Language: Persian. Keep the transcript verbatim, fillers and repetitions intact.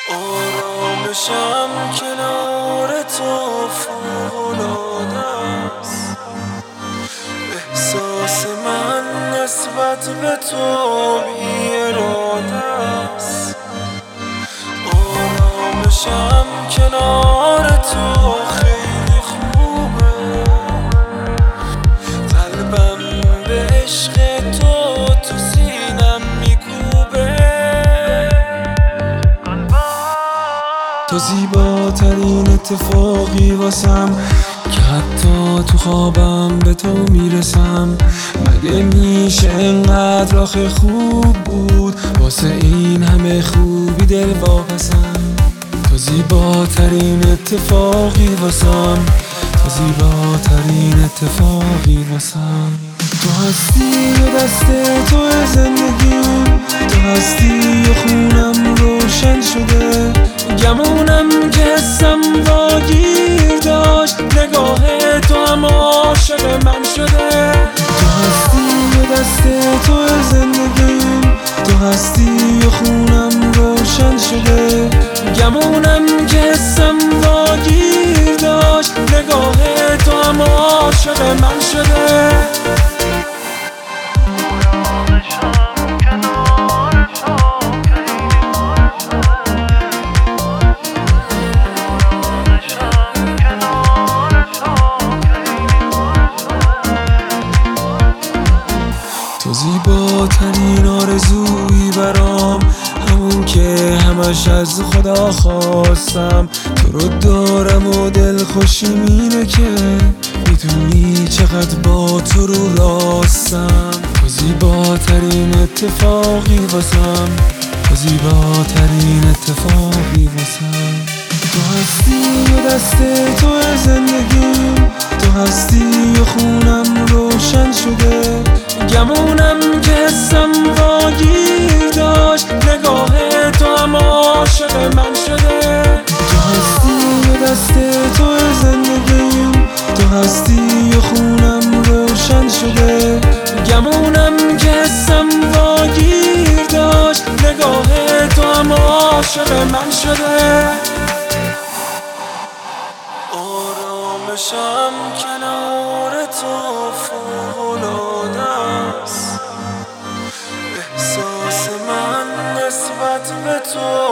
آرامشم کنار تو فوق‌العاده است. احساس من نسبت به تو بی اراده است. آرامشم کنار تو خیلی خوبه. قلبم به عشق تو تو سینم میکوبه. تو زیباترین اتفاقی واسم که حتی تو خوابم به تو میرسم. مگه میشه انقدر آخه خوب بود واسه این همه خوبی دل واپسم. تو زیباترین اتفاقی واسم، تو زیباترین اتفاقی واسم. تو هستی و دست تو زندگیم، تو هستی و خونم روشن شده. گمونم که حسم واگیر داشت، نگاه تو هم عاشق من شده. تو هستی و دست تو زندگیم، تو هستی و خونم روشن شده. گمونم که حسم واگیر داشت، نگاه تو هم عاشق من شده. تو زیباترین آرزویی برام، همون که همش از خدا خواستم. تو رو دارم و دل خوشیم اینه که میدونی چقدر با تو رو راستم. تو زیباترین اتفاقی واسم، تو زیباترین اتفاقی واسم. تو هستی و دست تو زندگیم، تو هستی و خونم روشن شده. گمونم که حسم واگیر داشت، نگاه تو هم عاشق من شده. تو هستی و دست تو زندگیم، تو هستی و خونم روشن شده. گمونم که حسم واگیر داشت، نگاه تو هم عاشق من شده. آرامشم کنار تو فوق‌العاده است. احساس من نسبت به تو